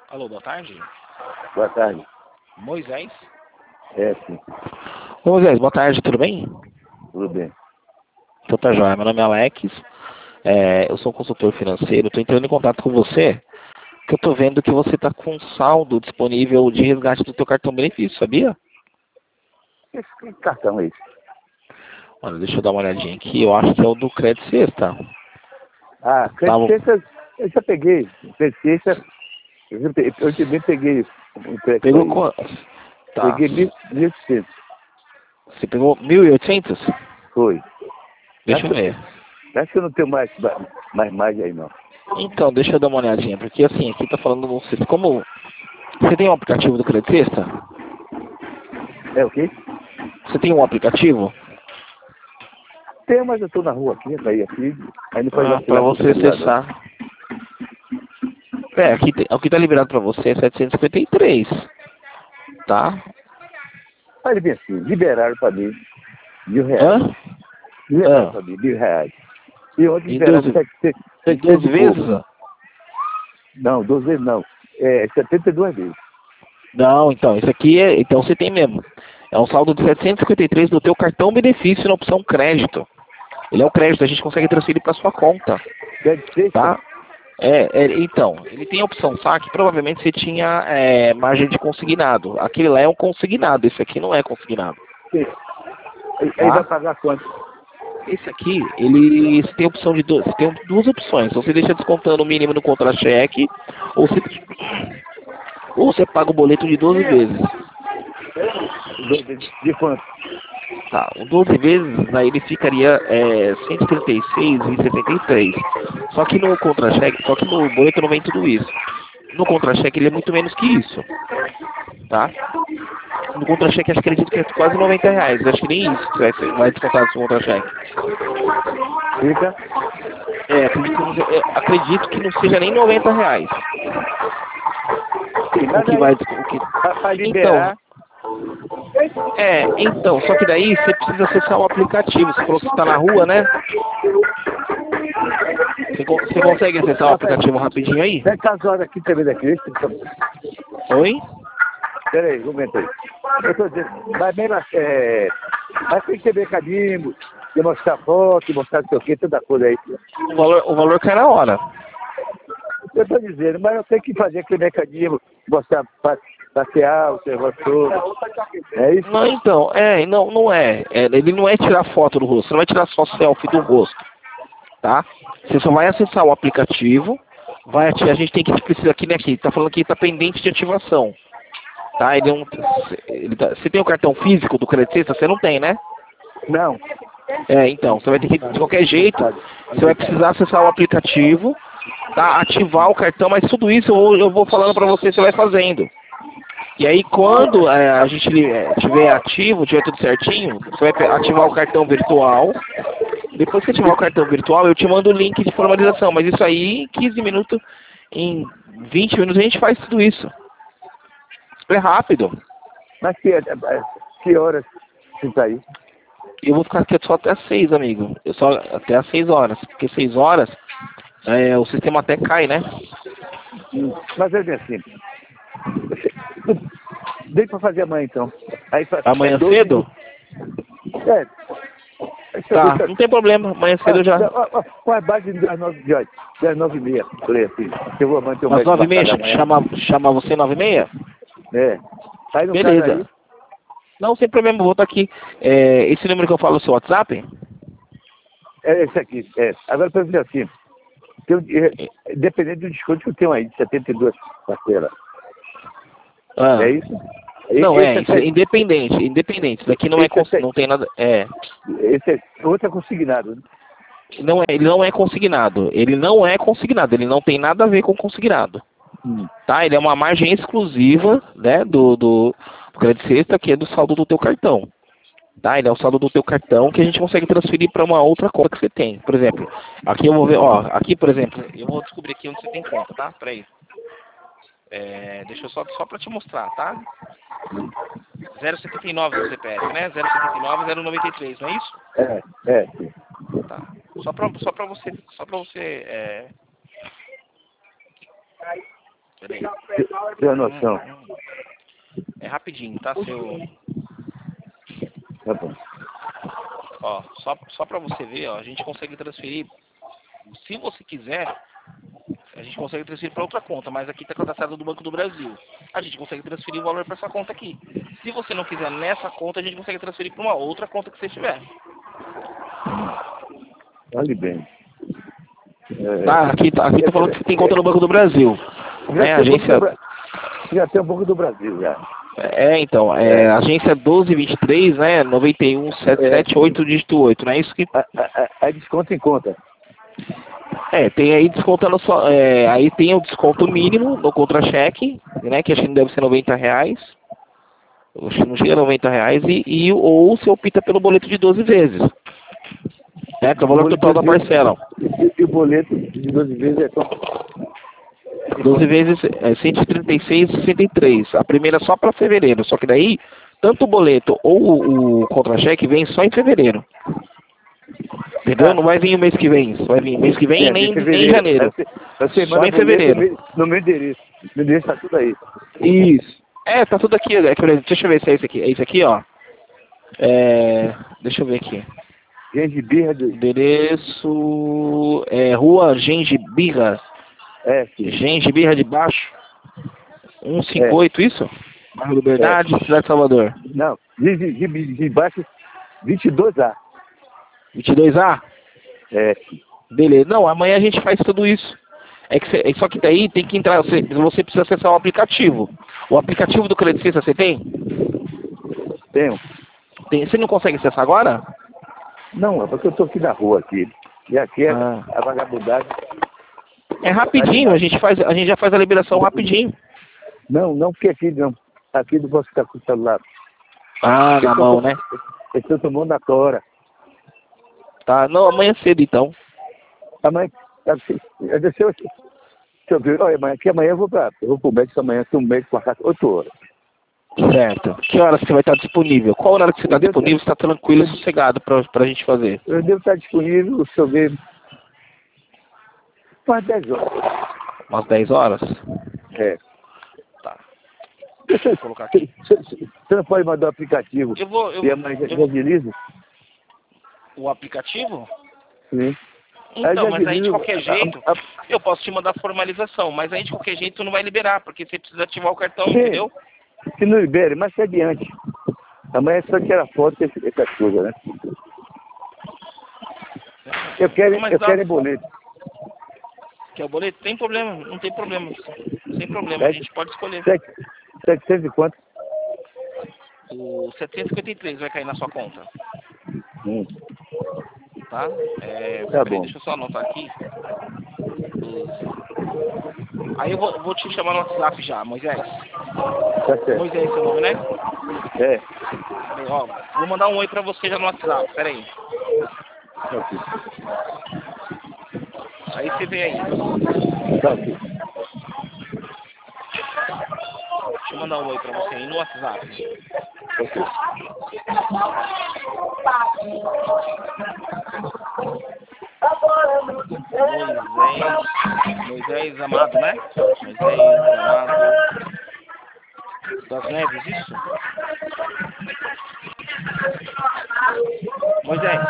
Alô, boa tarde. Boa tarde. Moisés? É, sim. Ô, Moisés, boa tarde, tudo bem? Tudo bem. Então tá joia, meu nome é Alex, eu sou consultor financeiro, estou entrando em contato com você, que eu estou vendo que você está com saldo disponível de resgate do teu cartão benefício, sabia? Que cartão é esse? Olha, deixa eu dar uma olhadinha aqui, eu acho que é o do Crédito Sexta. Ah, Tava... Credicência, eu já peguei. Credicência, eu também peguei um crédito Pegou aí. com... Tá. Peguei 1.800. Você pegou 1.800? Foi. Deixa eu ver. Acho que eu não tenho mais aí, não. Então, deixa eu dar uma olhadinha, porque assim, aqui tá falando você, como você tem um aplicativo do Crédito Sexta? É o quê? Você tem um aplicativo? Tem, mas eu tô na rua aqui, aí não pode Para vacilar com o você celular, não. acessar. O que tá liberado para você é 753, tá? Olha bem assim, liberaram para mim R$ 1.000. Hã? Liberaram Hã? para mim R$ 1.000. E ontem Em liberaram 12, em 700 12 e vezes? pouco. Não, 12 vezes não. 72 vezes. Não, então, isso aqui é, então você tem mesmo. É um saldo de 753 do teu cartão benefício na opção crédito. Ele é o crédito, a gente consegue transferir para sua conta, Credicência? tá? Então, ele tem a opção saque, provavelmente você tinha margem de consignado. Aquele lá é um consignado, esse aqui não é consignado, Sim. Aí vai tá? pagar quanto? Esse aqui, ele você tem a opção de você tem duas opções. Ou você deixa descontando o mínimo no contra-cheque, ou você paga o boleto de 12 vezes. De quanto? Tá, o 12 vezes, aí ele ficaria 136,73. Só que no boleto não vem tudo isso. No contra-cheque ele é muito menos que isso, tá? No contra-cheque acredito que é quase R$ 90. Acho que nem isso que vai descontar do seu contra-cheque. Fica? Acredito que não seja nem R$ 90. Sim, O mas que aí, vai... O que... para Então, liberar, só que daí você precisa acessar o aplicativo. Você falou que você está na rua, né? Você consegue acessar o rapaz, aplicativo rapidinho aí? vai estar as horas aqui também daqui. Oi? Peraí, um momento aí. Eu tô dizendo, mas mesmo mas tem que ter mecanismo, de mostrar foto, mostrar não sei o que, toda coisa aí. O valor cai na hora. Eu tô dizendo, mas eu tenho que fazer aquele mecanismo, mostrar, passear, o negócio todo. É isso? Não, então, não é. Ele não é tirar foto do rosto. Você não vai tirar só selfie do rosto, tá? Você só vai acessar o aplicativo, a gente tem que precisa aqui, né? Aqui, tá falando que está pendente de ativação, tá? Você tem o cartão físico do Credit Sexta? Você não tem, né? Não. Então, você vai ter que, de qualquer jeito, você vai precisar acessar o aplicativo, tá? Ativar o cartão, mas tudo isso eu vou falando para você, você vai fazendo. E aí, quando a gente tiver ativo, tiver tudo certinho, você vai ativar o cartão virtual. Depois que ativar o cartão virtual, eu te mando o link de formalização. Mas isso aí, em 15 minutos, em 20 minutos, a gente faz tudo isso. É rápido. Mas que horas você tá aí? Eu vou ficar aqui só até as 6, amigo. Até as 6 horas. Porque 6 horas, o sistema até cai, né? Mas é bem assim. Dei para fazer amanhã, então. Aí, Amanhã 12 cedo? minutos. É. Tá, não tem problema. Amanhã cedo eu já... Com a base das 9h30, por aí assim. Eu vou manter o Às médico 9h30, marcado amanhã. chama você 9h30? É. Aí no caso aí, Beleza. Não, sem problema, eu vou estar aqui. Esse número que eu falo é o seu WhatsApp? é esse aqui. É. Agora, por exemplo, assim, dependendo do desconto que eu tenho aí, de 72 parcelas. Ah. É isso? Não, Esse isso é independente. Isso daqui não não tem nada. esse outro é consignado, né? Não ele não é consignado. Ele não é consignado. Ele não tem nada a ver com consignado. Tá? Ele é uma margem exclusiva, né, do Credit Sexta, que é do saldo do teu cartão. Tá? Ele é o saldo do teu cartão que a gente consegue transferir para uma outra conta que você tem. Por exemplo, aqui eu vou ver, aqui, por exemplo, eu vou descobrir aqui onde você tem conta, tá? Peraí. Deixa eu só para te mostrar, tá? 079 do CPF, né? 079 093, não é isso? Sim. Tá. Só pra você, Peraí. Tem a noção. É rapidinho, tá? Tá bom. Ó, só pra você ver, ó, a gente consegue transferir, se você quiser, a gente consegue transferir para outra conta, mas aqui tá cadastrado do Banco do Brasil. A gente consegue transferir o valor para essa conta aqui. Se você não quiser nessa conta, a gente consegue transferir para uma outra conta que você tiver. Olhe bem. Aqui tá falando que você tem conta no Banco do Brasil. Né? Agência... Já tem um pouco do Brasil, já. Então, agência 1223, né? 91778 dígito 8, não é isso que... É desconto em conta. Tem aí descontando só. Aí tem o desconto mínimo no contra-cheque, né? Que acho que não deve ser R$90. Acho que não chega a R$90. Ou você opta pelo boleto de 12 vezes. Né? Que é o valor total da parcela. E o boleto de 12 vezes é quanto? 12 vezes é 136,63. A primeira só para fevereiro. Só que daí, tanto o boleto ou o contra-cheque vem só em fevereiro. Entendeu? Não vai vir o mês que vem. Só vai vir mês que vem nem em janeiro. Só em fevereiro. No meu endereço. Meu endereço tá tudo aí. Isso. Tá tudo aqui. Deixa eu ver se é esse aqui. É esse aqui, ó. Deixa eu ver aqui. Gengibirra do... Endereço... Rua Gengibirra. Gengibirra de Baixo. 158, isso? Bairro Liberdade, Cidade de Salvador. Não. De baixo, 22A. 22A? Beleza. Não, amanhã a gente faz tudo isso. Só que daí tem que entrar, você precisa acessar o aplicativo. O aplicativo do Credicista você tem? Tenho. Você não consegue acessar agora? Não, é porque eu tô aqui na rua aqui. E aqui é a vagabundagem. É rapidinho, a gente já faz a liberação rapidinho. Não, porque aqui não. Aqui não posso ficar com o celular. Na mão, né? Eu estou tomando a tora. Tá, não, amanhã cedo então. Amanhã, deixa eu ver, amanhã eu vou pro médico amanhã, que o médico marcar 8 horas. Certo. Que horas você vai estar disponível? Qual hora que você está disponível? Você está tranquilo e sossegado pra gente fazer? Eu devo estar disponível, deixa eu ver, umas 10 horas. Umas 10 horas? Tá. Deixa eu colocar aqui. Você não pode mandar o aplicativo e amanhã já agiliza? O aplicativo? Sim. Então, mas aí de qualquer jeito, eu posso te mandar formalização, mas aí de qualquer jeito não vai liberar, porque você precisa ativar o cartão, entendeu? Que não libere, mas se adiante. Amanhã é só tirar foto e essas coisas, né? Eu quero boleto. Quer o boleto? Tem problema, não tem problema. Sem problema, a gente pode escolher. 700 e quanto? O 753 vai cair na sua conta. Tá? Tá bom. Deixa eu só anotar aqui. Aí eu vou te chamar no WhatsApp já, Moisés. Tá certo. Moisés é seu nome, né? É. Vou mandar um oi pra você já no WhatsApp, pera aí. Ok. Aí você vê aí. Tá ok. Deixa eu mandar um oi pra você aí no WhatsApp. Ok. Moisés Amado, né? Moisés Amado das Neves, isso? Moisés.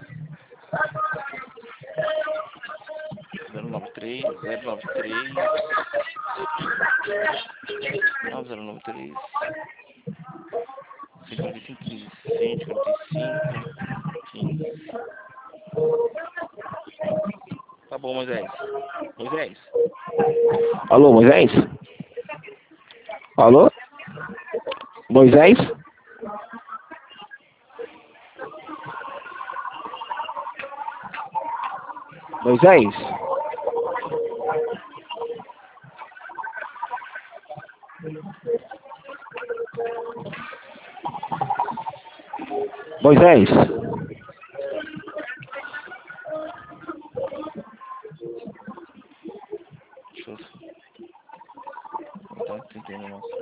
093 9093 145 15. Tá bom, Moisés. Moisés? Alô, Moisés? Alô? Moisés? Moisés? Moisés? Deixa eu... Não tá entendendo, nossa.